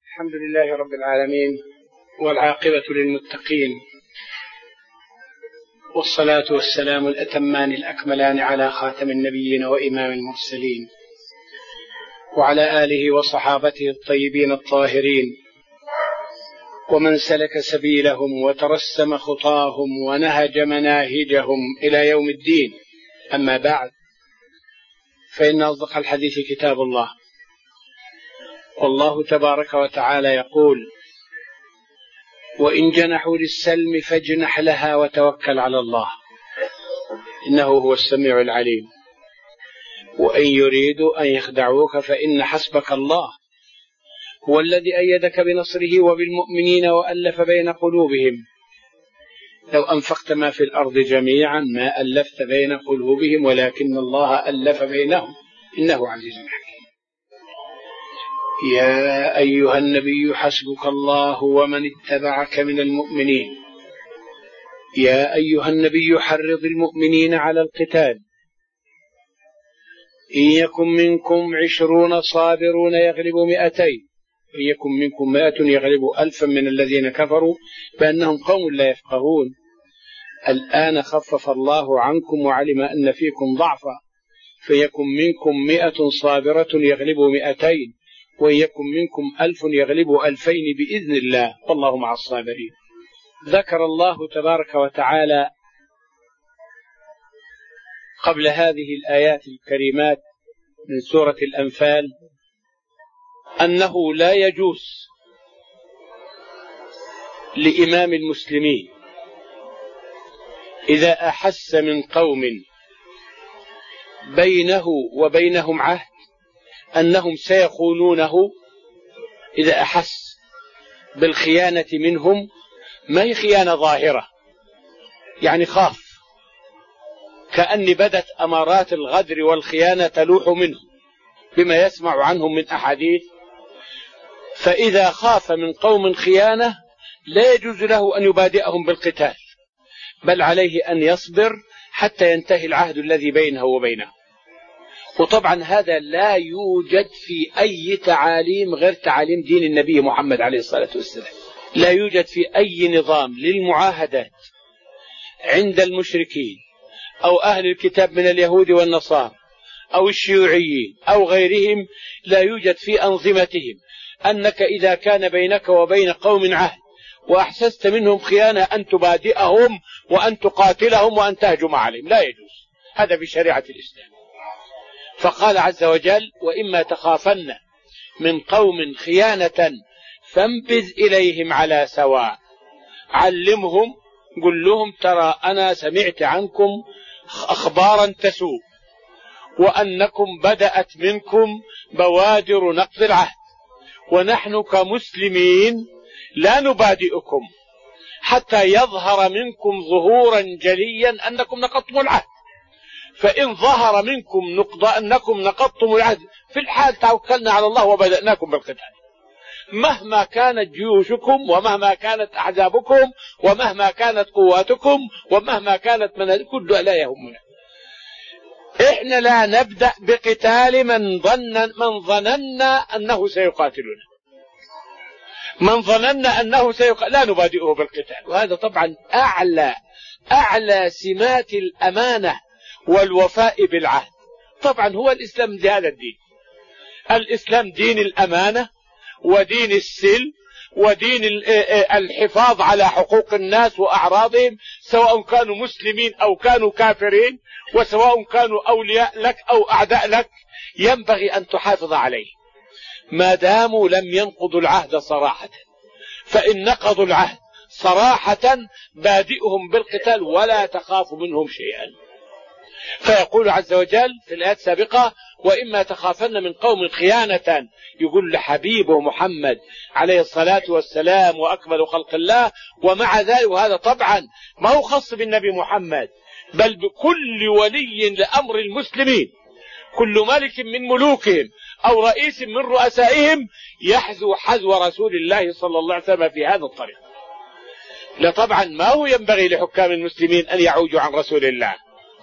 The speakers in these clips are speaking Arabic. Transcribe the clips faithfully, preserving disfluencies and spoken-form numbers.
الحمد لله رب العالمين، والعاقبة للمتقين، والصلاة والسلام الأتمان الأكملان على خاتم النبيين وإمام المرسلين، وعلى آله وصحابته الطيبين الطاهرين، ومن سلك سبيلهم وترسم خطاهم ونهج مناهجهم إلى يوم الدين. أما بعد، فإن أصدق الحديث كتاب الله، والله تبارك وتعالى يقول: وإن جنحوا للسلم فاجنح لها وتوكل على الله إنه هو السميع العليم. وإن يريدوا أن يخدعوك فإن حسبك الله هو الذي أيدك بنصره وبالمؤمنين وألف بين قلوبهم لو أنفقت ما في الأرض جميعا ما ألفت بين قلوبهم ولكن الله ألف بينهم إنه عزيز حكيم. يا أيها النبي حسبك الله ومن اتبعك من المؤمنين. يا أيها النبي حرض المؤمنين على القتال، إن يكن منكم عشرون صابرون يغلبوا مئتين، إن يكن منكم مئة يغلبوا ألفا من الذين كفروا بأنهم قوم لا يفقهون. الآن خفف الله عنكم وعلم أن فيكم ضعفا، فيكن منكم مئة صابرة يغلبوا مئتين، وإن يكن منكم ألف يغلبوا ألفين بإذن الله والله مع الصابرين. ذكر الله تبارك وتعالى قبل هذه الآيات الكريمات من سورة الأنفال أنه لا يجوز لإمام المسلمين إذا أحس من قوم بينه وبينهم عهد أنهم سيخونونه، إذا أحس بالخيانة منهم، ما هي خيانة ظاهرة يعني خاف، كأن بدت أمارات الغدر والخيانة تلوح منه بما يسمع عنهم من أحاديث، فإذا خاف من قوم خيانة لا يجوز له أن يبادئهم بالقتال، بل عليه أن يصبر حتى ينتهي العهد الذي بينه وبينه. وطبعا هذا لا يوجد في أي تعاليم غير تعاليم دين النبي محمد عليه الصلاة والسلام. لا يوجد في أي نظام للمعاهدات عند المشركين أو أهل الكتاب من اليهود والنصارى أو الشيوعيين أو غيرهم، لا يوجد في أنظمتهم أنك إذا كان بينك وبين قوم عهد وأحسست منهم خيانة أن تبادئهم وأن تقاتلهم وأن تهجم عليهم، لا يجوز هذا في شريعة الإسلام. فقال عز وجل: وإما تخافن من قوم خيانة فانبذ إليهم على سواء. علمهم، قل لهم: ترى أنا سمعت عنكم أخبارا تسوء، وأنكم بدأت منكم بوادر نقض العهد، ونحن كمسلمين لا نبادئكم حتى يظهر منكم ظهورا جليا أنكم نقضتم العهد، فإن ظهر منكم نقض أنكم نقضتم العهد في الحال توكلنا على الله وبدأناكم بالقتال، مهما كانت جيوشكم ومهما كانت أحزابكم ومهما كانت قواتكم ومهما كانت من كل لا يهمنا. إحنا لا نبدأ بقتال من ظن من ظننا أنه سيقاتلنا، من ظننا أنه سيقاتل لا نبادئه بالقتال. وهذا طبعا أعلى أعلى سمات الأمانة والوفاء بالعهد. طبعا هو الإسلام دي هذا الدين، الإسلام دين الأمانة ودين السلم ودين الحفاظ على حقوق الناس وأعراضهم، سواء كانوا مسلمين أو كانوا كافرين، وسواء كانوا أولياء لك أو أعداء لك، ينبغي أن تحافظ عليه ما داموا لم ينقضوا العهد صراحة. فإن نقضوا العهد صراحة بادئهم بالقتال ولا تخاف منهم شيئا. فيقول عز وجل في الآيات السابقة: وإما تخافن من قوم خيانة، يقول لحبيبه محمد عليه الصلاة والسلام وأكمل خلق الله. ومع ذلك، وهذا طبعا ما هو خاص بالنبي محمد، بل بكل ولي لأمر المسلمين، كل ملك من ملوكهم أو رئيس من رؤسائهم يحذو حذو رسول الله صلى الله عليه وسلم في هذا الطريق. لا طبعا ما هو ينبغي لحكام المسلمين أن يعوجوا عن رسول الله،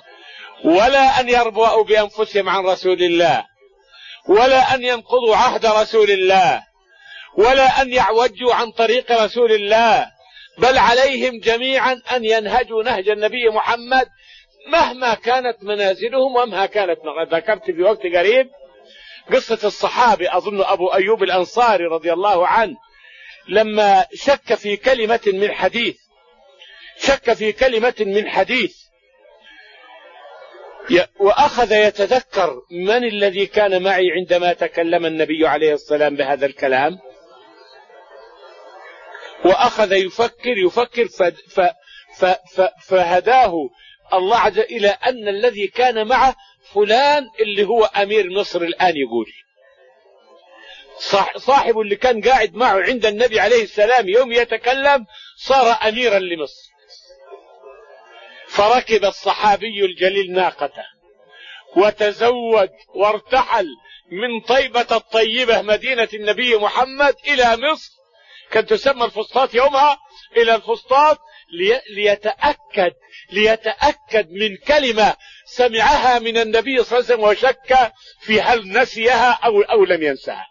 ولا أن يربؤوا بأنفسهم عن رسول الله، ولا أن ينقضوا عهد رسول الله، ولا أن يعوجوا عن طريق رسول الله، بل عليهم جميعا أن ينهجوا نهج النبي محمد مهما كانت منازلهم ومهما كانت. ذكرت في وقت قريب قصة الصحابي أظن أبو أيوب الأنصاري رضي الله عنه، لما شك في كلمة من حديث شك في كلمة من حديث وأخذ يتذكر من الذي كان معي عندما تكلم النبي عليه السلام بهذا الكلام، وأخذ يفكر يفكر ف ف ف ف فهداه الله عز وجل إلى أن الذي كان معه فلان اللي هو أمير مصر الآن. يقول صاحبه اللي كان قاعد معه عند النبي عليه السلام يوم يتكلم صار أميرا لمصر. فركب الصحابي الجليل ناقته وتزود وارتحل من طيبة الطيبة مدينة النبي محمد إلى مصر، كانت تسمى الفسطاط يومها، إلى الفسطاط ليتأكد ليتأكد من كلمة سمعها من النبي صلى الله عليه وسلم وشك في هل نسيها أو, أو لم ينسها.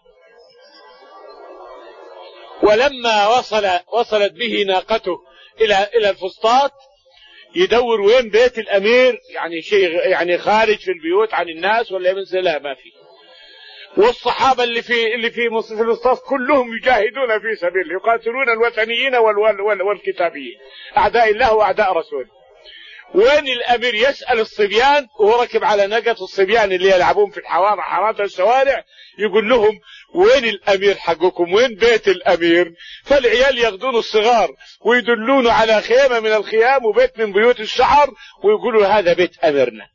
ولما وصل وصلت به ناقته إلى إلى الفسطاط يدور وين بيت الأمير، يعني شيء يعني خارج في البيوت عن الناس ولا يمثل، لا ما في. والصحابة اللي في اللي في مصر الفسطاط كلهم يجاهدون في سبيله، يقاتلون الوثنيين وال وال والكتابيين، أعداء الله وأعداء رسوله. وين الأمير؟ يسأل الصبيان وهو ركب على ناقة، الصبيان اللي يلعبون في الحوارة حارات الشوارع، يقول لهم وين الأمير حقكم؟ وين بيت الأمير؟ فالعيال ياخذون الصغار ويدلون على خيمة من الخيام وبيت من بيوت الشعر ويقولوا هذا بيت أميرنا.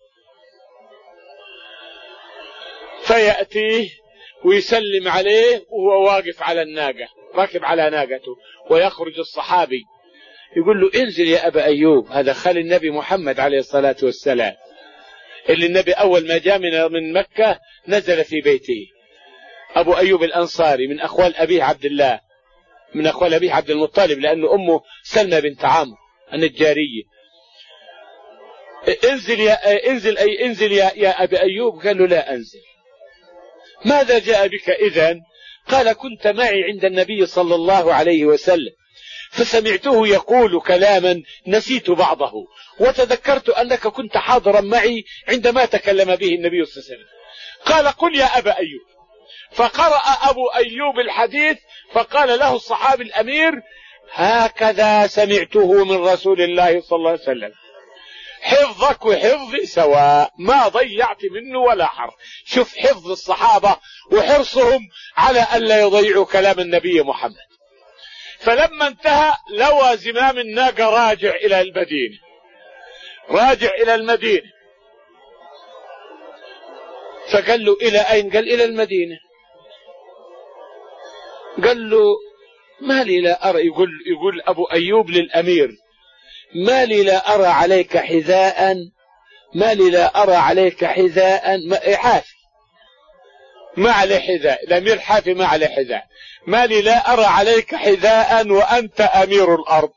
فيأتيه ويسلم عليه وهو واقف على الناقة، راكب على ناقته، ويخرج الصحابي يقول له انزل يا أبا أيوب، هذا خال النبي محمد عليه الصلاة والسلام، اللي النبي أول ما جاء من مكة نزل في بيته. أبو أيوب الأنصاري من أخوال أبيه عبد الله، من أخوال أبيه عبد المطلب، لأنه أمه سلمى بنت عمرو النجارية. انزل يا انزل أي انزل يا, يا أبا أيوب. قال له لا أنزل. ماذا جاء بك إذن؟ قال كنت معي عند النبي صلى الله عليه وسلم فسمعته يقول كلاما نسيت بعضه، وتذكرت أنك كنت حاضرا معي عندما تكلم به النبي صلى الله عليه وسلم. قال قل يا أبا أيوب. فقرأ أبو أيوب الحديث، فقال له الصحابي الأمير هكذا سمعته من رسول الله صلى الله عليه وسلم، حفظك وحفظي سواء، ما ضيعت منه ولا حرف. شوف حفظ الصحابة وحرصهم على أن لا يضيعوا كلام النبي محمد. فلما انتهى لوى زمام الناقة راجع إلى المدينة، راجع إلى المدينة. فقال له إلى أين؟ قال إلى المدينة. قال له ما لي لا أرى، يقول, يقول أبو أيوب للأمير ما لي لا أرى عليك حذاء، ما لي لا أرى عليك حذاء حافي، ما عليه حذاء، الأمير حافي ما عليه حذاء، ما لي لا أرى عليك حذاء وأنت أمير الأرض،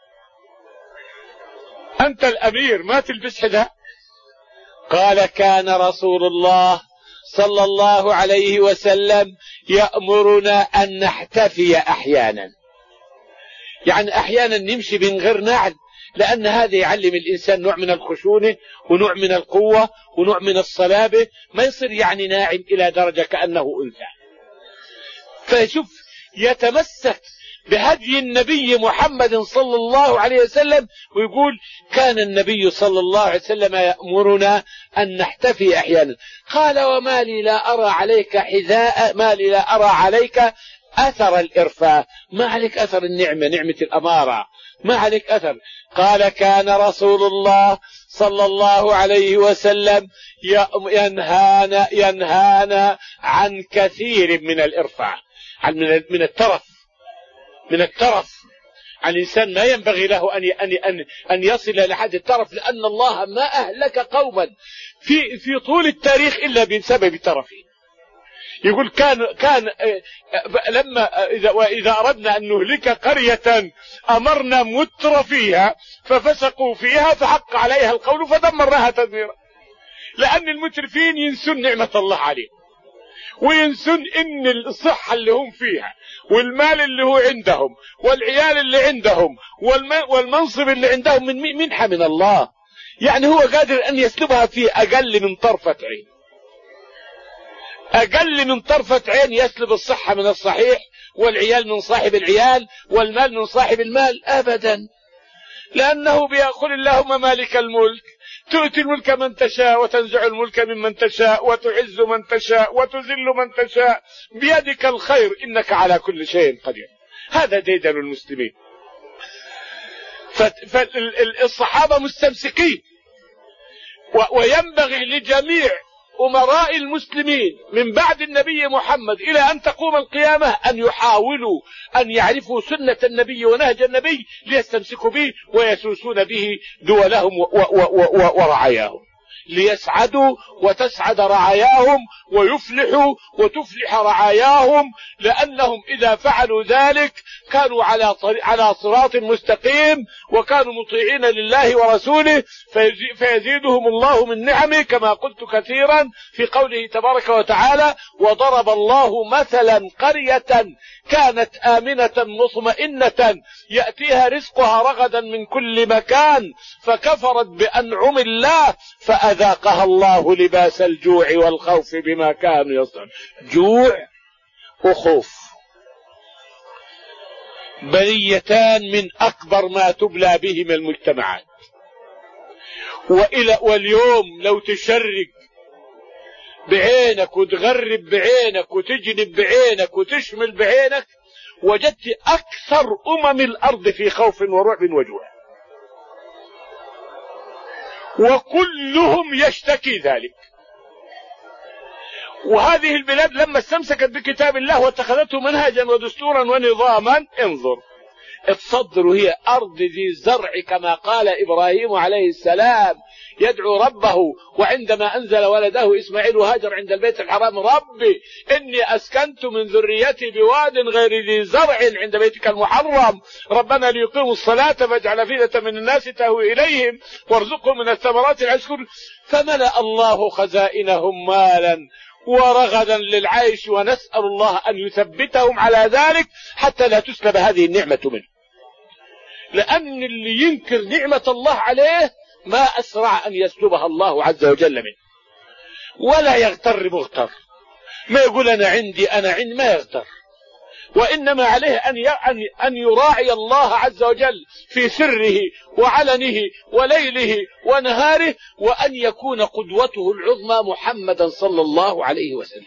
أنت الأمير ما تلبس حذاء. قال كان رسول الله صلى الله عليه وسلم يأمرنا أن نحتفي أحيانا، يعني أحيانا نمشي من غير نعل، لأن هذا يعلم الإنسان نوع من الخشونة ونوع من القوة ونوع من الصلابة، ما يصير يعني ناعم إلى درجة كأنه أنثى. فشوف يتمسك بهدي النبي محمد صلى الله عليه وسلم، ويقول كان النبي صلى الله عليه وسلم يأمرنا أن نحتفي أحيانا. قال وما لي لا أرى عليك حذاء، ما لي لا أرى عليك أثر الإرفاء، ما عليك أثر النعمة، نعمة الأمارة، ما عليك أثر. قال كان رسول الله صلى الله عليه وسلم ينهانا ينهانا عن كثير من الإرفاع، عن من الترف، من الترف. الإنسان ما ينبغي له أن أن أن يصل لحد الترف، لأن الله ما أهلك قوما في في طول التاريخ إلا بسبب ترفه. يقول كان كان لما إذا وإذا أردنا أن نهلك قرية أمرنا متر فيها ففسقوا فيها فحق عليها القول فدمرناها تدميرا، لأن المترفين ينسون نعمة الله عليه. وينسون ان الصحة اللي هم فيها والمال اللي هو عندهم والعيال اللي عندهم والمنصب اللي عندهم من منحة من الله، يعني هو قادر ان يسلبها في اقل من طرفة عين، اقل من طرفة عين يسلب الصحة من الصحيح والعيال من صاحب العيال والمال من صاحب المال ابدا، لانه بيقول اللهم مالك الملك تؤتي الملك من تشاء وتنزع الملك ممن تشاء وتعز من تشاء وتذل من تشاء بيدك الخير انك على كل شيء قدير. هذا ديدن المسلمين. فالصحابة مستمسكين، وينبغي لجميع أمراء المسلمين من بعد النبي محمد إلى أن تقوم القيامة أن يحاولوا أن يعرفوا سنة النبي ونهج النبي ليستمسكوا به ويسوسون به دولهم ورعاياهم، ليسعدوا وتسعد رعاياهم ويفلحوا وتفلح رعاياهم، لأنهم إذا فعلوا ذلك كانوا على على صراط مستقيم وكانوا مطيعين لله ورسوله، فيزيدهم الله من نعمه كما قلت كثيرا في قوله تبارك وتعالى: وضرب الله مثلا قرية كانت آمنة مطمئنة يأتيها رزقها رغدا من كل مكان فكفرت بأنعم الله فأذاقها الله لباس الجوع والخوف بما كانوا يصنعون. جوع وخوف بليتان من أكبر ما تبلى بهم المجتمعات، وإلى واليوم لو تشرق بعينك وتغرب بعينك وتجنب بعينك وتشمل بعينك وجدت أكثر أمم الأرض في خوف ورعب وجوع، وكلهم يشتكي ذلك. وهذه البلاد لما استمسكت بكتاب الله واتخذته منهجا ودستورا ونظاما، انظر الصدر هي أرض ذي زرع كما قال إبراهيم عليه السلام يدعو ربه وعندما أنزل ولده إسماعيل وهاجر عند البيت الحرام: ربي إني أسكنت من ذريتي بواد غير ذي زرع عند بيتك المحرم ربنا ليقيموا الصلاة فاجعل أفئدة من الناس تهوي إليهم وارزقهم من الثمرات العشر فملأ الله خزائنهم مالا ورغدا للعيش، ونسأل الله أن يثبتهم على ذلك حتى لا تسلب هذه النعمة منه، لأن اللي ينكر نعمة الله عليه ما أسرع أن يسلبها الله عز وجل منه. ولا يغتر مغتر، ما يقول أنا عندي أنا عندي، ما يغتر، وإنما عليه أن يراعي الله عز وجل في سره وعلنه وليله ونهاره، وأن يكون قدوته العظمى محمدا صلى الله عليه وسلم،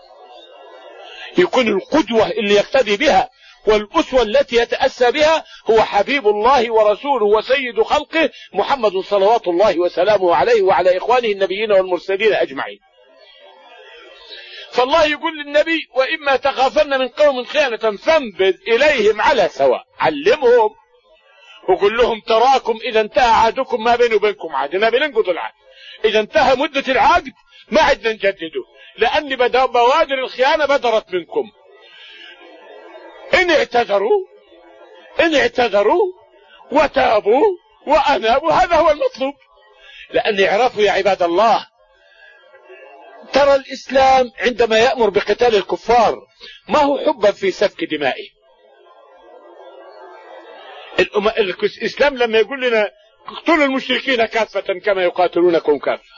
يكون القدوة اللي يقتدي بها والأسوة التي يتأسى بها هو حبيب الله ورسوله وسيد خلقه محمد صلوات الله وسلامه عليه وعلى إخوانه النبيين والمرسلين أجمعين. فالله يقول للنبي: وإما تخافن من قوم خيانة فانبذ إليهم على سواء. علمهم وقل لهم: تراكم إذا انتهى عهدكم ما بيني وبينكم عهد، ما بننقض العهد، إذا انتهى مدة العقد ما عدنا نجدده، لأن بوادر الخيانة بدرت منكم. إن اعتذروا إن اعتذروا وتابوا وأنابوا هذا هو المطلوب، لأن يعرفوا يا عباد الله ترى الإسلام عندما يأمر بقتال الكفار ما هو حبا في سفك دمائه. الإسلام لما يقول لنا اقتلوا المشركين كافة كما يقاتلونكم كافة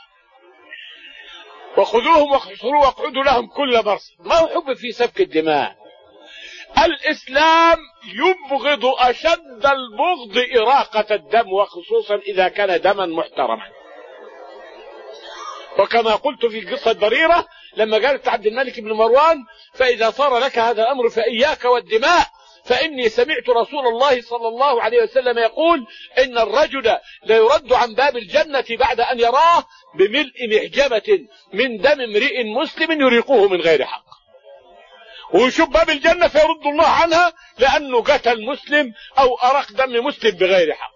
وخذوهم واحصروا واقعدوا لهم كل مرصد، ما هو حب في سفك الدماء. الإسلام يبغض أشد البغض إراقة الدم، وخصوصا إذا كان دما محترما. وكما قلت في قصة بريرة لما قالت عبد الملك بن مروان: فإذا صار لك هذا الأمر فإياك والدماء، فإني سمعت رسول الله صلى الله عليه وسلم يقول: إن الرجل ليرد عن باب الجنة بعد أن يراه بملء محجمة من دم امرئ مسلم يريقه من غير حق، ويشوف باب الجنة فيرد الله عنها لأنه قتل مسلم أو أرق دم مسلم بغير حق.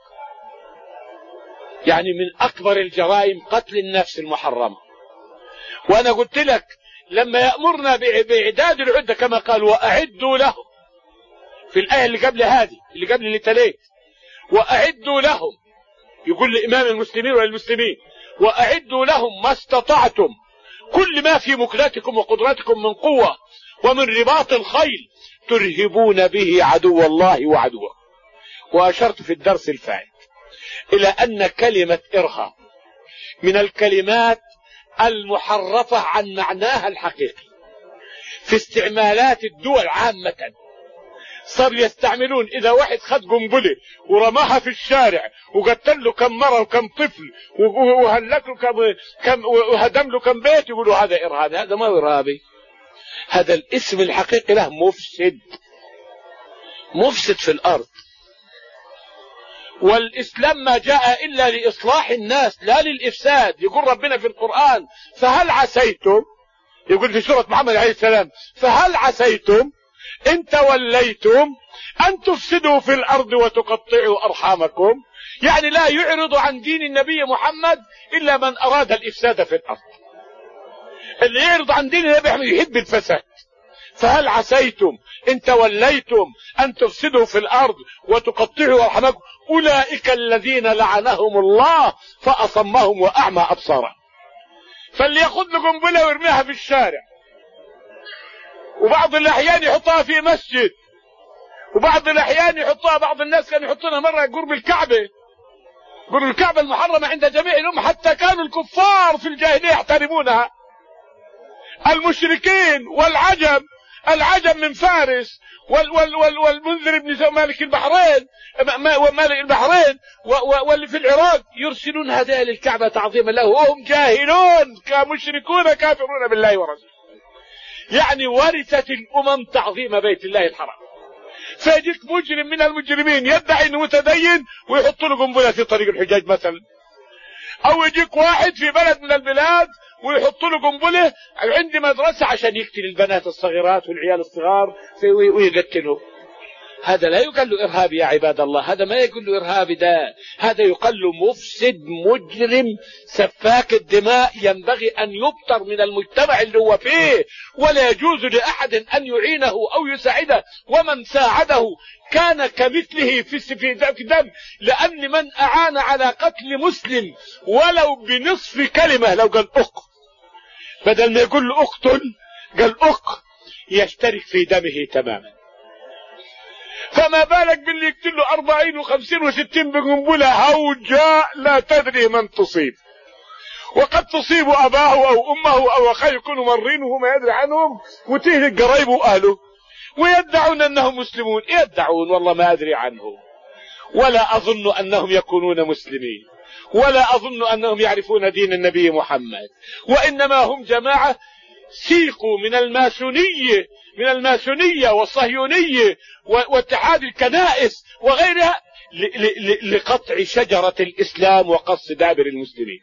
يعني من أكبر الجرائم قتل النفس المحرمة. وأنا قلت لك لما يأمرنا بإعداد العدة كما قال: وأعدوا له، في الآية اللي قبل هذه اللي قبل اللي تليت، وأعدوا لهم، يقول لإمام المسلمين والمسلمين: وأعدوا لهم ما استطعتم كل ما في مكنتكم وقدرتكم من قوة ومن رباط الخيل ترهبون به عدو الله وعدوه. وأشرت في الدرس الفائت إلى أن كلمة إرهاب من الكلمات المحرفة عن معناها الحقيقي في استعمالات الدول عامة. صار يستعملون إذا واحد خد قنبلة ورماها في الشارع وقتل له كم مرة وكم طفل وهلك له كم, كم وهدم له كم بيت يقولوا هذا إرهابي. هذا ما هو إرهابي، هذا الاسم الحقيقي له مفسد، مفسد في الأرض. والإسلام ما جاء إلا لإصلاح الناس لا للإفساد. يقول ربنا في القرآن فهل عسيتم، يقول في سورة محمد عليه السلام فهل عسيتم إن توليتم أن تفسدوا في الأرض وتقطعوا أرحامكم. يعني لا يعرض عن دين النبي محمد إلا من أراد الإفساد في الأرض. اللي يعرض عن دين النبي محمد يحب الفساد. فهل عسيتم إن توليتم أن تفسدوا في الأرض وتقطعوا أرحامكم أولئك الذين لعنهم الله فأصمهم وأعمى أبصارهم. فاللي ياخذ له قنبلة ويرميها في الشارع، وبعض الأحيان يحطها في مسجد، وبعض الأحيان يحطها، بعض الناس كانوا يحطونها مرة قرب الكعبة، قرب الكعبة المحرمة عند جميع الأمة، حتى كانوا الكفار في الجاهلية يحترمونها. المشركين والعجم، العجم من فارس وال وال وال والمنذر بن مالك البحرين ومالك البحرين واللي في العراق يرسلون هدايا للكعبة تعظيما له وهم جاهلون كمشركون كافرون بالله ورسوله. يعني ورثت الأمم تعظيم بيت الله الحرام. فيجيك مجرم من المجرمين يدعي انه متدين ويحط له قنبله في طريق الحجاج مثلا، او يجيك واحد في بلد من البلاد ويحط له قنبله عند مدرسه عشان يقتل البنات الصغيرات والعيال الصغار ويقتلهم. هذا لا يقال له ارهابي يا عباد الله، هذا ما يقول له ارهابي، ده هذا يقال له مفسد مجرم سفاك الدماء، ينبغي ان يبتر من المجتمع اللي هو فيه، ولا يجوز لاحد ان يعينه او يساعده، ومن ساعده كان كمثله في الدم، لان من اعان على قتل مسلم ولو بنصف كلمه، لو قال اق بدل ما يقول له اقتل قال اق، يشترك في دمه تماما. فما بالك باللي يقتل له أربعين وخمسين وستين بقنبلة هوجاء لا تدري من تصيب، وقد تصيب أباه أو أمه أو أخيه يكونوا مرين وهو ما يدري عنهم، وتهلك قرايبه وأهله، ويدعون أنهم مسلمون. يدعون والله ما أدري عنهم، ولا أظن أنهم يكونون مسلمين، ولا أظن أنهم يعرفون دين النبي محمد، وإنما هم جماعة سيقوا من الماسونية من الماسونية والصهيونية واتحاد الكنائس وغيرها لقطع شجرة الإسلام وقص دابر المسلمين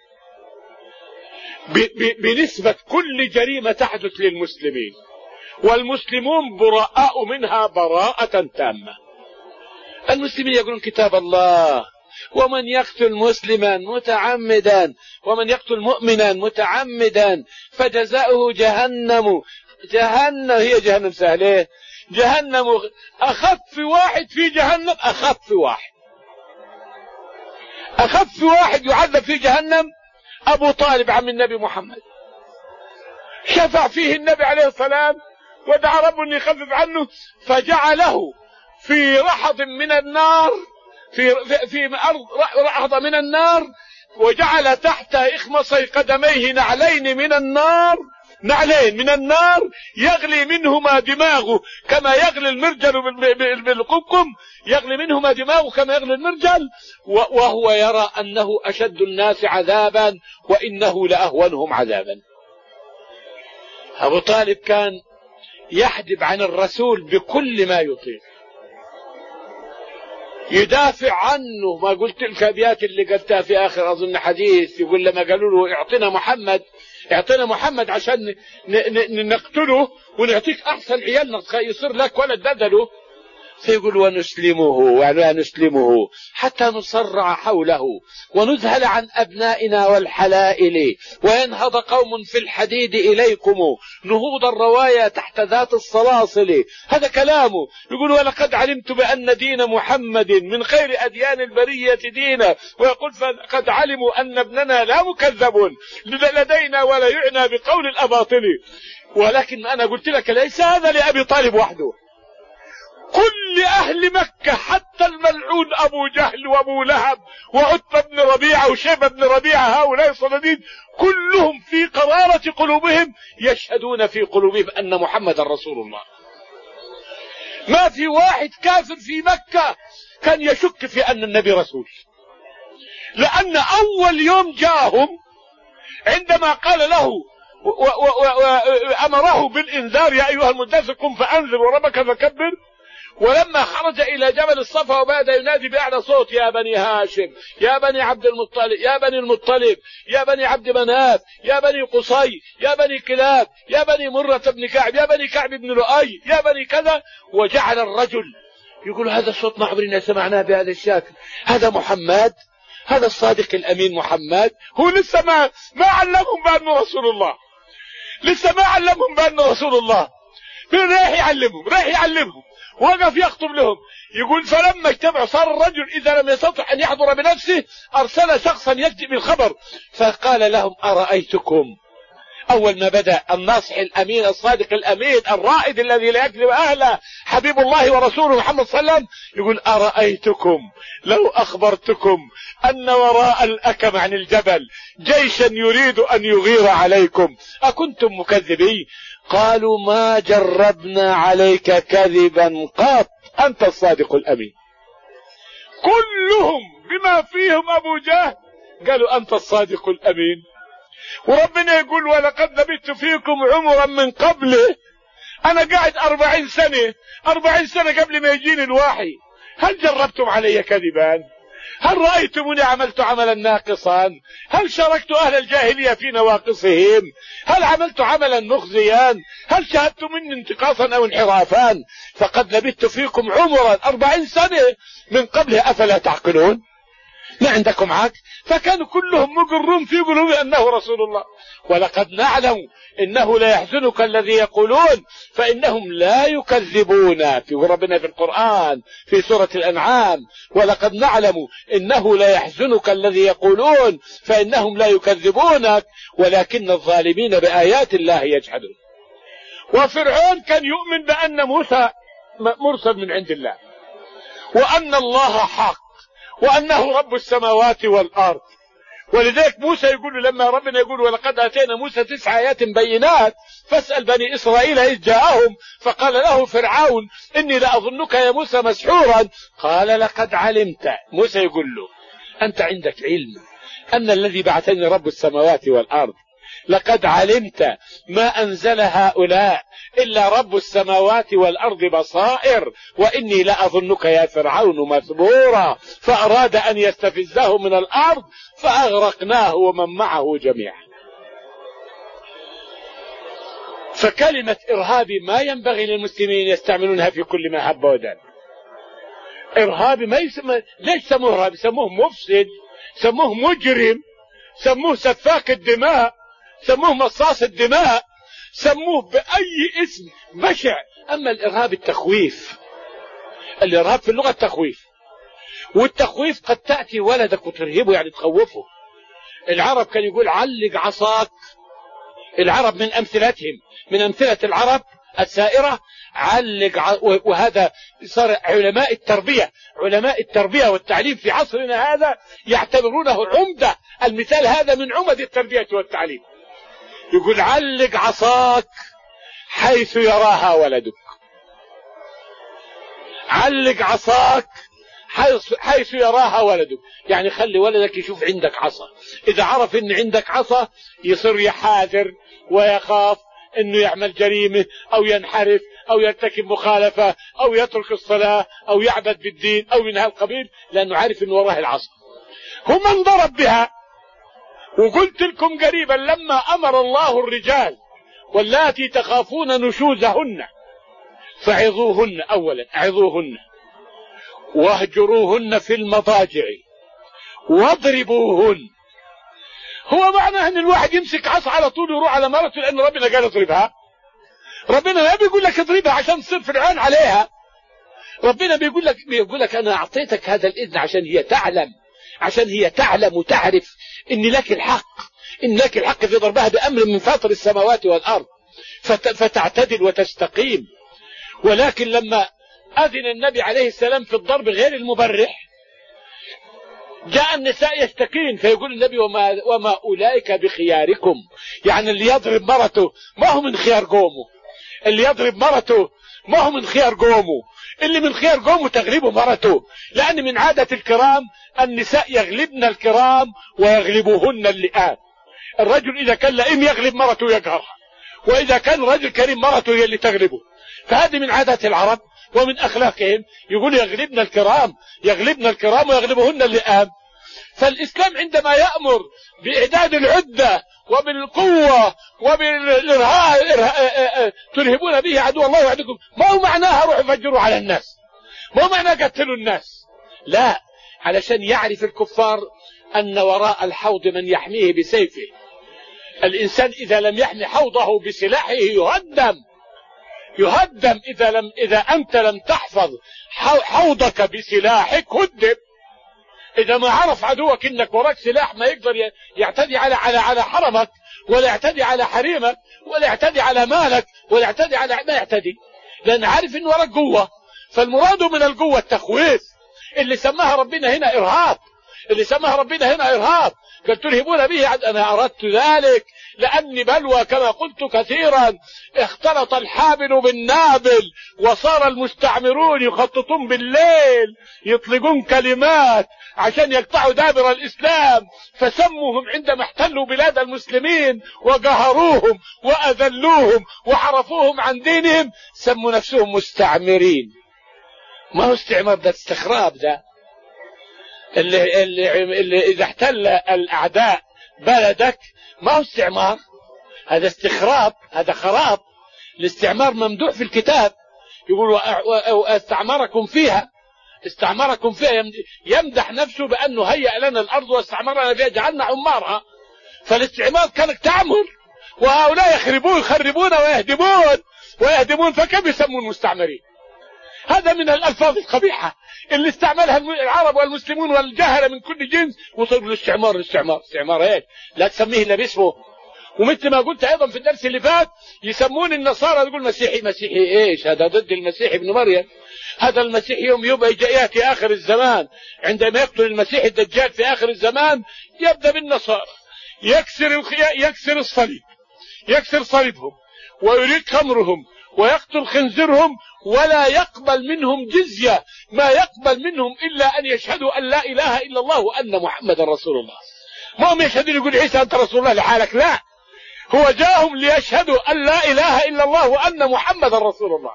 بنسبة كل جريمة تحدث للمسلمين، والمسلمون براء منها براءة تامة. المسلمين يقولون كتاب الله: ومن يقتل مسلما متعمدا ومن يقتل مؤمنا متعمدا فجزاؤه جهنم. جهنم هي جهنم سهله، جهنم أخف واحد في جهنم، أخف واحد أخف واحد يعذب في جهنم أبو طالب عم النبي محمد، شفع فيه النبي عليه السلام ودعا ربه أن يخفف عنه، فجعله في رحض من النار، في في أرض رحض من النار، وجعل تحت إخمصي قدميه نعلين من النار، نعلين من النار يغلي منهما دماغه كما يغلي المرجل بالقمقم، يغلي منهما دماغه كما يغلي المرجل، وهو يرى أنه أشد الناس عذابا وإنه لأهونهم عذابا. أبو طالب كان يحجب عن الرسول بكل ما يطيق، يدافع عنه. ما قلت تلك الأبيات اللي قلتها في آخر أظن حديث، يقول لما قالوا له اعطنا محمد اعطنا محمد عشان نقتله ونعطيك أحسن عيالنا يصير لك ولد بدله، فيقول ونسلمه ولا نسلمه حتى نصرع حوله ونذهل عن أبنائنا والحلائل وينهض قوم في الحديد إليكم نهوض الروايا تحت ذات الصلاصل. هذا كلامه. يقول ولقد علمت بأن دين محمد من خير أديان البرية دينا، ويقول فقد علموا أن ابننا لا مكذب لدينا ولا يعنى بقول الأباطل. ولكن أنا قلت لك ليس هذا لأبي طالب وحده، كل أهل مكة حتى الملعون أبو جهل وأبو لهب وعتبة بن ربيعة وشيبة بن ربيعة، هؤلاء الصناديد كلهم في قرارة قلوبهم يشهدون في قلوبهم أن محمد رسول الله. ما في واحد كافر في مكة كان يشك في أن النبي رسول، لأن أول يوم جاءهم عندما قال له وأمره بالإنذار يا أيها المدثر قم فأنذر وربك فكبر، ولما خرج إلى جبل الصفا وبعد ينادي بأعلى صوت يا بني هاشم يا بني عبد المطلب يا بني المطلب يا بني عبد مناف يا بني قصي يا بني كلاب يا بني مرة بن كعب يا بني كعب بن لؤي يا بني كذا، وجعل الرجل يقول هذا الصوت ما عمرنا سمعناه بهذا الشكل، هذا محمد، هذا الصادق الأمين محمد. هو لسه ما ما علمهم بأنه رسول الله، لسه ما علمهم بأنه رسول الله، رايح يعلمهم رايح يعلمهم وقف يخطب لهم. يقول فلما اجتمعوا صار الرجل إذا لم يستطع أن يحضر بنفسه أرسل شخصا يجيء بالخبر، فقال لهم أرأيتكم، أول ما بدأ الناصح الأمين الصادق الأمين الرائد الذي لا يكذب أهله حبيب الله ورسوله محمد صلى الله عليه وسلم، يقول أرأيتكم لو أخبرتكم أن وراء الأكم عن الجبل جيشا يريد أن يغير عليكم أكنتم مكذبين؟ قالوا ما جربنا عليك كذبا قط أنت الصادق الأمين. كلهم بما فيهم أبو جهل قالوا أنت الصادق الأمين. وربنا يقول ولقد لبثت فيكم عمرا من قبله، أنا قاعد أربعين سنة أربعين سنة قبل ما يجيني الوحي، هل جربتم علي كذبا؟ هل رأيتموني عملت عملا ناقصا؟ هل شاركت أهل الجاهلية في نواقصهم؟ هل عملت عملا مخزيا؟ هل شاهدت مني انتقاصا أو انحرافا؟ فقد لبثت فيكم عمرا أربعين سنة من قبله أفلا تعقلون؟ ما عندكم عقل؟ فكانوا كلهم مقرون في قلوبهم أنه رسول الله. ولقد نعلم إنه لا يحزنك الذي يقولون فإنهم لا يكذبون، في ربنا في القرآن في سورة الأنعام ولقد نعلم إنه لا يحزنك الذي يقولون فإنهم لا يكذبونك ولكن الظالمين بآيات الله يجحدون. وفرعون كان يؤمن بأن موسى مرسل من عند الله وأن الله حق وأنه رب السماوات والأرض، ولذلك موسى يقول لما ربنا يقول ولقد آتينا موسى تسع آيات بينات فاسأل بني إسرائيل إذ جاءهم فقال له فرعون إني لأظنك يا موسى مسحورا، قال لقد علمت، موسى يقول له أنت عندك علم أن الذي بعثني رب السماوات والأرض، لقد علمت ما أنزل هؤلاء إلا رب السماوات والأرض بصائر وإني لأظنك يا فرعون مثبورا، فأراد أن يستفزه من الأرض فأغرقناه ومن معه جميعا. فكلمة إرهابي ما ينبغي للمسلمين يستعملونها في كل ما هب ودب. إرهابي ما يسمى، ليش سموه إرهابي؟ سموه مفسد، سموه مجرم، سموه سفاك الدماء، سموه مصاص الدماء، سموه بأي اسم بشع. أما الإرهاب التخويف، الإرهاب في اللغة التخويف، والتخويف قد تأتي ولدك وترهبه يعني تخوفه. العرب كان يقول علق عصاك، العرب من أمثلتهم من أمثلة العرب السائرة علق ع... وهذا صار علماء التربية علماء التربية والتعليم في عصرنا هذا يعتبرونه عمدة، المثال هذا من عمد التربية والتعليم. يقول علق عصاك حيث يراها ولدك، علق عصاك حيث, حيث يراها ولدك، يعني خلي ولدك يشوف عندك عصا، إذا عرف إن عندك عصا يصير يحاذر ويخاف إنه يعمل جريمة أو ينحرف أو يرتكب مخالفة أو يترك الصلاة أو يعبد بالدين أو من هالقبيل، لأنه عارف إنه وراه العصا. هم انضرب بها. وقلت لكم قريبا لما أمر الله الرجال واللاتي تخافون نشوزهن فعظوهن، أولا أعظوهن واهجروهن في المضاجع واضربوهن. هو معنى ان الواحد يمسك عصا على طول ويروح على مرته لان ربنا قال اضربها؟ ربنا ما بيقول لك اضربها عشان تصير فرعون عليها. ربنا بيقول لك بيقول لك انا اعطيتك هذا الاذن عشان هي تعلم عشان هي تعلم وتعرف ان لك الحق ان لك الحق في ضربها بامر من فاطر السماوات والارض فتعتدل وتستقيم. ولكن لما اذن النبي عليه السلام في الضرب غير المبرح جاء النساء يشتكين فيقول النبي وما, وما أولئك بخياركم. يعني اللي يضرب مرته ما هو من خيار قومه، اللي يضرب مرته ما هو من خيار قومه، اللي من خيار قومه تغلبه مرته. لأن من عادة الكرام النساء يغلبن الكرام ويغلبوهن اللئام. الرجل إذا كان لئيم يغلب مرته ويقهرها، وإذا كان رجل كريم مرته هي اللي تغلبه. فهذه من عادات العرب ومن أخلاقهم، يقول يغلبن الكرام يغلبن الكرام ويغلبهن اللئام. فالإسلام عندما يأمر بإعداد العدة وبالقوة وبالإرهاب ترهبون به عدو الله وعدوكم، ما هو معناها روحوا فجروا على الناس، ما هو معناها قتلوا الناس، لا، علشان يعرف الكفار أن وراء الحوض من يحميه بسيفه. الإنسان إذا لم يحمي حوضه بسلاحه يهدم يهدم إذا لم إذا أنت لم تحفظ حوضك بسلاحك هدم. إذا ما عرف عدوك إنك وراك سلاح ما يقدر يعتدي على على على حرمك، ولا يعتدي على حريمك، ولا يعتدي على مالك، ولا يعتدي على ما يعتدي، لأن عارف إن وراك قوة. فالمراد من القوة التخويف، اللي سماها ربنا هنا إرهاب، اللي سماها ربنا هنا إرهاب. قال ترهبون به، أنا أردت ذلك لأني بلوى كما قلت كثيرا، اختلط الحابل بالنابل وصار المستعمرون يخططون بالليل يطلقون كلمات عشان يقطعوا دابر الإسلام، فسموهم عندما احتلوا بلاد المسلمين وقهروهم وأذلوهم وحرفوهم عن دينهم سموا نفسهم مستعمرين. ما هو استعمار، ده استخراب. ده اللي, اللي, اللي إذا احتل الأعداء بلدك ما هو استعمار، هذا استخراب، هذا خراب. الاستعمار ممدوح في الكتاب، يقول استعمركم فيها استعمركم فيها يمدح نفسه بأنه هيأ لنا الأرض واستعمرنا فيها جعلنا عمارها. فالاستعمار كانك تعمر، وهؤلاء يخربون يخربون ويهدمون ويهدمون فكيف يسمون مستعمرين؟ هذا من الألفاظ القبيحة اللي استعملها العرب والمسلمون والجهلة من كل جنس، وصلوا للاستعمار. الاستعمار استعمار ايه؟ لا تسميه الا باسمه. ومثل ما قلت ايضا في الدرس اللي فات يسمون النصارى تقول مسيحي. مسيحي ايش؟ هذا ضد المسيح ابن مريم. هذا المسيح يوم يبقى ياتي اخر الزمان، عندما يقتل المسيح الدجال في اخر الزمان يبدا بالنصارى يكسر يكسر الصليب يكسر صليبهم ويريد خمرهم ويقتل خنزرهم، ولا يقبل منهم جزية، ما يقبل منهم إلا أن يشهدوا أن لا إله إلا الله وأن محمد رسول الله. ما هم يشهدون يقول عيسى أنت رسول الله لحالك، لا، هو جاءهم ليشهدوا أن لا إله إلا الله وأن محمد رسول الله،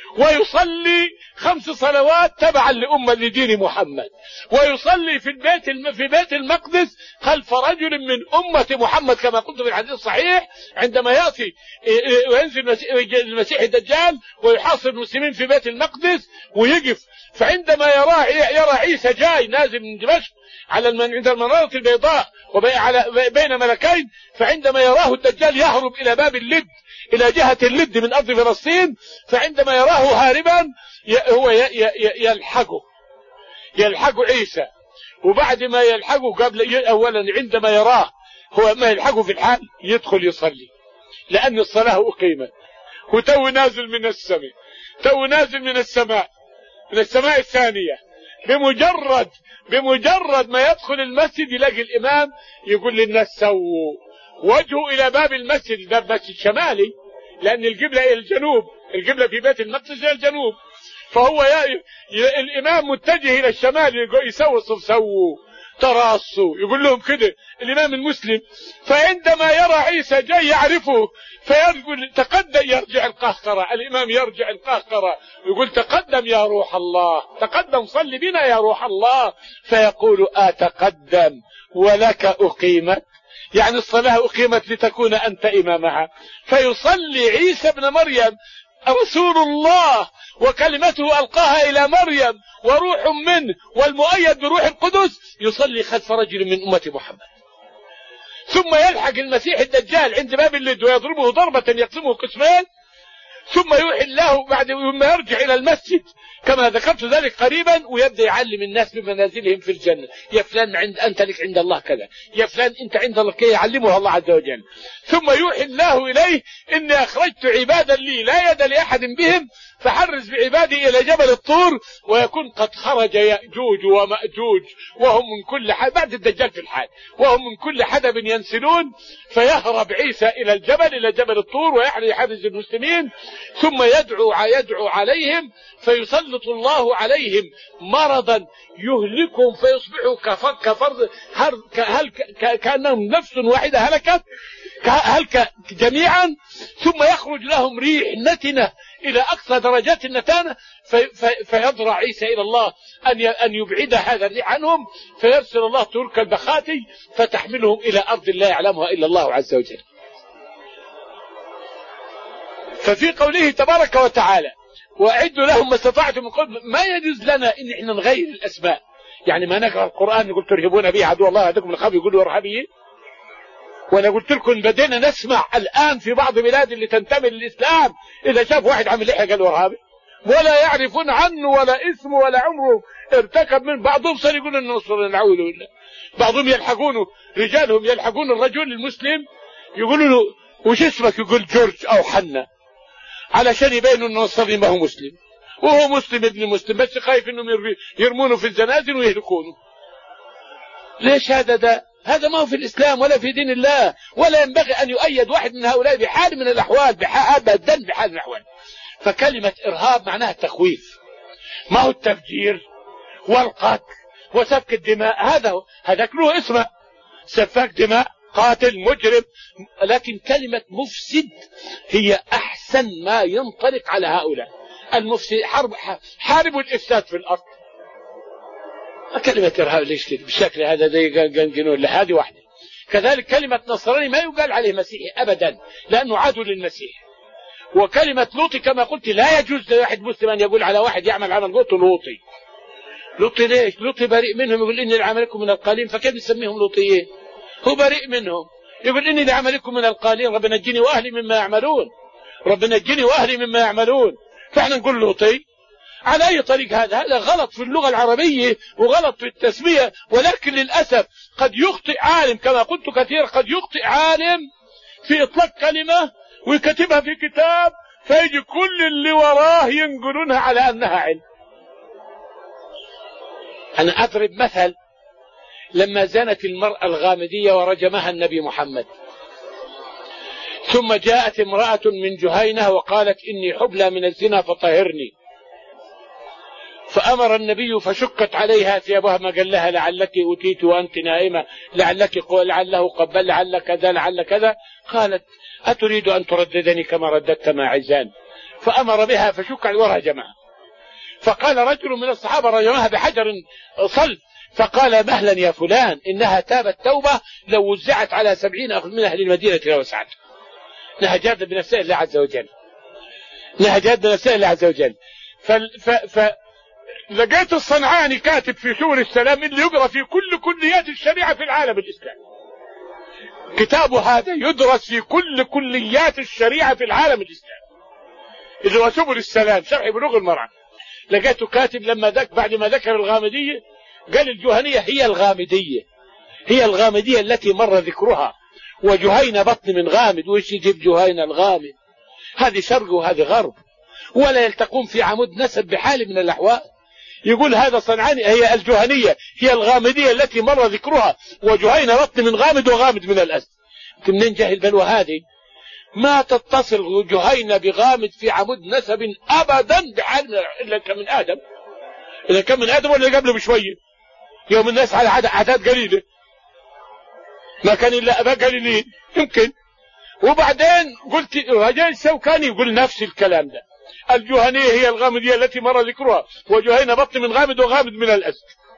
ويصلي خمس صلوات تبعا لأمة لدين محمد، ويصلي في البيت في بيت المقدس خلف رجل من أمة محمد كما قلت في الحديث الصحيح، عندما يأتي وينزل المسيح الدجال ويحاصر المسلمين في بيت المقدس ويقف، فعندما يرى يرى عيسى جاي نازل من دمشق على عند المنارة البيضاء وبين ملكين، فعندما يراه الدجال يهرب إلى باب اللد إلى جهة اللد من أرض فلسطين، فعندما يراه هاربا هو يلحقه يلحق عيسى، وبعد ما يلحقه قبل أولا عندما يراه هو ما يلحقه في الحال يدخل يصلي، لأن الصلاة أقيمت وتو نازل من السماء تو نازل من السماء من السماء الثانية. بمجرد بمجرد ما يدخل المسجد يلاقي الإمام يقول للناس سووا وجهه إلى باب المسجد، باب مسجد شمالي لأن القبلة إلى الجنوب، القبلة في بيت المقدس إلى الجنوب، فهو ي... ي... الإمام متجه إلى الشمال يسوي الصف سووا تراصوا يقول لهم كده الإمام المسلم. فعندما يرى عيسى جاي يعرفه فيقول تقدم، يرجع القهقرة، الإمام يرجع القهقرة يقول تقدم يا روح الله، تقدم صلي بنا يا روح الله، فيقول أتقدم ولك أقيمت، يعني الصلاة أقيمت لتكون أنت إمامها. فيصلي عيسى ابن مريم رسول الله وكلمته ألقاها إلى مريم وروح منه والمؤيد بروح القدس، يصلي خلف رجل من أمة محمد، ثم يلحق المسيح الدجال عند باب اللد ويضربه ضربة يقسمه قسمين، ثم يوحي الله بعد ما يرجع إلى المسجد كما ذكرت ذلك قريبا، ويبدأ يعلم الناس بمنازلهم في الجنة. يا فلان عند أنت لك عند الله كذا، يا فلان أنت عند الله كذا، يعلمها الله عز وجل. ثم يوحي الله إليه إني أخرجت عبادا لي لا يد لأحد بهم فحرز بعبادي إلى جبل الطور، ويكون قد خرج يأجوج ومأجوج وهم من كل حدب بعد الدجال في الحال، وهم من كل حدب ينسلون، فيهرب عيسى إلى الجبل إلى جبل الطور ويحرز المسلمين، ثم يدعو يدعو عليهم فيسلط الله عليهم مرضا يهلكهم فيصبحوا كفر كفر هل كأنهم نفس واحدة هلكت هلك جميعا، ثم يخرج لهم ريح نتنة إلى أقصى درجات النتانة، في في فيضرع عيسى إلى الله أن أن يبعد هذا الريح عنهم، فيرسل الله ترك البخاتي فتحملهم إلى أرض لا يعلمها إلا الله عز وجل. ففي قوله تبارك وتعالى وأعدوا لهم ما استطعتم من قوة، ما يجوز لنا إن إحنا نغير الأسماء، يعني ما نقرأ القرآن نقول ترهبون به عدو الله عدوكم الخبي يقولوا إرهابيين. وانا قلت لكم بدينا نسمع الان في بعض بلاد اللي تنتمي للاسلام اذا شاف واحد عامل لحيه قالوا ارهابي، ولا يعرفون عنه ولا اسمه ولا عمره ارتكب من. بعضهم صار يقول ان نصر نعوذ بالله، بعضهم يلحقونه رجالهم يلحقون الرجل المسلم يقولوا له وش اسمك، يقول جورج او حنا، علشان يبينوا انه نصري ما هو مسلم، وهو مسلم ابن مسلم بس خايف انهم يرمونه في الزنازل ويهلكونه. ليش هذا ده؟ هذا ما هو في الإسلام ولا في دين الله، ولا ينبغي أن يؤيد واحد من هؤلاء بحال من الأحوال، أبدا بحال من الأحوال. فكلمة إرهاب معناها التخويف، ما هو التفجير والقتل وسفك الدماء، هذا هذا كله اسمه سفاك دماء قاتل مجرم. لكن كلمة مفسد هي أحسن ما ينطلق على هؤلاء المفسد. حرب حاربوا الإفساد في الأرض. كلمة إرهاب ليش كده بالشكل هذا زي جنون لهذه واحدة. كذلك كلمة نصراني ما يقال عليه مسيحي أبدا لأنه عدو للمسيح. وكلمة لوطي كما قلت لا يجوز لواحد مسلم أن يقول على واحد يعمل عمل لوطي لوطي. لوطي ليش؟ لوطي بريء منهم، يقول إني لعملكم من القالين، فكيف نسميهم لوطيين؟ هو بريء منهم، يقول إني لعملكم من القالين، ربنا نجني وأهلي مما يعملون، ربنا نجني وأهلي مما يعملون، فإحنا نقول لوطي على أي طريق؟ هذا هذا غلط في اللغة العربية وغلط في التسمية. ولكن للأسف قد يخطئ عالم كما قلت كثيرا، قد يخطئ عالم في إطلاق كلمة ويكتبها في كتاب فيجي كل اللي وراه ينقلونها على أنها علم. أنا أضرب مثل، لما زنت المرأة الغامدية ورجمها النبي محمد، ثم جاءت امرأة من جهينة وقالت إني حبلى من الزنا فطهرني، فأمر النبي فشكت عليها ثيابها، ما قال لها لعلك أتيت وأنت نائمة، لعلك لعله قبل، لعل كذا لعل كذا. قالت أتريد أن ترددني كما رددت ماعزان؟ فأمر بها فشك ورجمها. فقال رجل من الصحابة رجمها بحجر صلب، فقال مهلا يا فلان إنها تابت توبة لو وزعت على سبعين أخذ من أهل المدينة لوسعت. نهجات بنفسه الله عز وجل، نهجات بنفسه الله عز وجل. ف... ف... ف... لقيت الصنعاني كاتب في سور السلام اللي يقرأ في كل كليات الشريعة في العالم الإسلامي، كتابه هذا يدرس في كل كليات الشريعة في العالم الإسلامي، اللي هو سبل السلام شرح بلوغ المرأة. لقيته كاتب لما ذك بعد ما ذكر الغامدية قال الجهنية هي الغامدية، هي الغامدية التي مر ذكرها، وجهينة بطن من غامد، وإيش يجيب جهينة الغامد؟ هذه شرق وهذه غرب، ولا يلتقون في عمود نسب بحال من الأحوال. يقول هذا صنعاني هي الجهنية هي الغامدية التي مر ذكرها، وجهينة بطن من غامد وغامد من الأسد. منين جاء البلوى هذه؟ ما تتصل جهينة بغامد في عمود نسب أبدا بحال إلا كان من آدم، إذا كان من آدم ولا قبله بشوية، يوم الناس على عدد قليلة ما كان إلا أبا قليلين يمكن. وبعدين قلت رجال الشوكاني يقول نفس الكلام ده، الجهنية هي الغامدية التي مر ذكرها، وجهينة بطن من غامد وغامد من الأسد.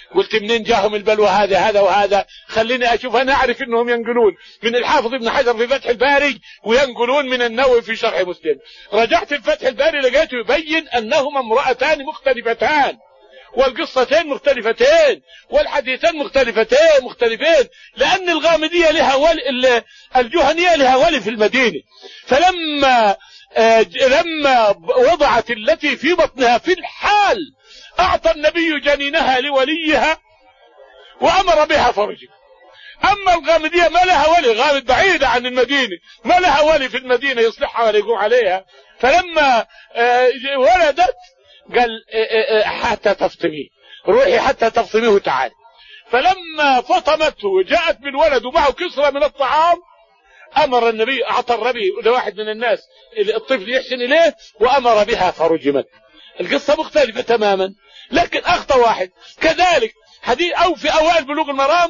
قلت منين جاهم البلوى هذا هذا وهذا؟ خليني أشوف. أنا أعرف أنهم ينقلون من الحافظ ابن حجر في فتح الباري وينقلون من النووي في شرح مسلم. رجعت الفتح الباري لقيته يبين أنهما امرأتان مختلفتان، والقصتين مختلفتين، والحديثين مختلفتين مختلفين، لأن الغامدية لها ولي، الجهنية لها ولي في المدينة. فلما آه لما وضعت التي في بطنها في الحال أعطى النبي جنينها لوليها وأمر بها فرجها. أما الغامدية ما لها ولي، غامد بعيدة عن المدينة، ما لها ولي في المدينة يصلحها ولا يقوم عليها. فلما آه ولدت قال حتى تفطميه، روحي حتى تفطميه وتعالي. فلما فطمته وجاءت بالولد ومعه كسرة من الطعام أمر النبي، أعطى الربي لواحد من الناس الطفل يحسن إليه وأمر بها فرجمت. القصة مختلفة تماما، لكن أخطأ واحد. كذلك حديث أو في أوائل بلوغ المرام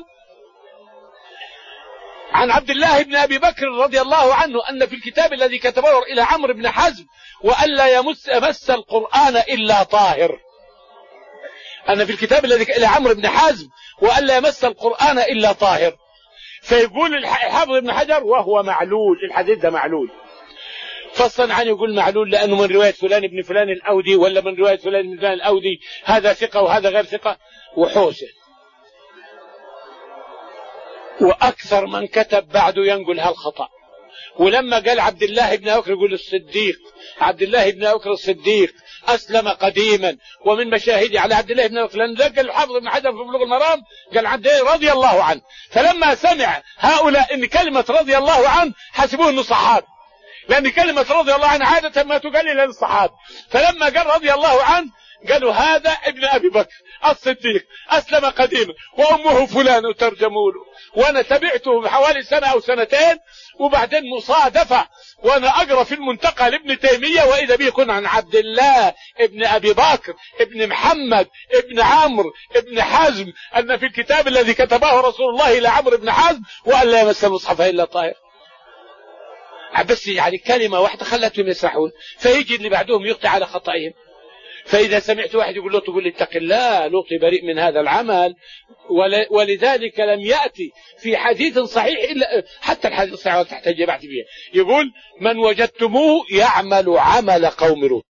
عن عبد الله بن أبي بكر رضي الله عنه أن في الكتاب الذي كتبه إلى عمرو بن حزم وألا يمس يمس القرآن إلا طاهر، أن في الكتاب الذي إلى عمرو بن حزم وألا يمس القرآن إلا طاهر. فيقول الحافظ ابن حجر وهو معلول، الحديث ده معلول. فصلا عنه يقول معلول لأنه من رواية فلان ابن فلان الأودي، ولا من رواية فلان ابن فلان الأودي، هذا ثقة وهذا غير ثقة وحوسه. وأكثر من كتب بعده ينقل هالخطأ. ولما قال عبد الله بن أبي بكر يقول الصديق، عبد الله بن أبي بكر الصديق أسلم قديما، ومن مشاهده على عبد الله بن أبي بكر، لأن ذكر الحافظ ابن حجر في بلوغ المرام قال عبد الله رضي الله عنه. فلما سمع هؤلاء إن كلمة رضي الله عنه حسبوه أنه صحابي، لأن كلمة رضي الله عنه عادة ما تقال إلا للصحابة. فلما قال رضي الله عنه قالوا هذا ابن أبي بكر الصديق أسلم قديما وأمه فلان، وترجموا له. وأنا تبعته بحوالي سنة أو سنتين، وبعدين مصادفة وأنا أقرأ في المنتقى لابن تيمية وإذا به يكون عن عبد الله ابن أبي بكر ابن محمد ابن عمرو ابن حزم أن في الكتاب الذي كتبه رسول الله إلى عمرو بن حزم وأن لا يمس المصحف إلا طاهر. بس يعني كلمة واحدة خلتهم يسرحون، فيجي اللي بعدهم يقطع على خطئهم. فإذا سمعت واحد يقول له تقول لي اتق الله، لوطي بريء من هذا العمل. ولذلك لم يأتي في حديث صحيح إلا حتى الحديث الصحيح تحتاج بعد فيه يقول من وجدتموه يعمل عمل قوم لوط.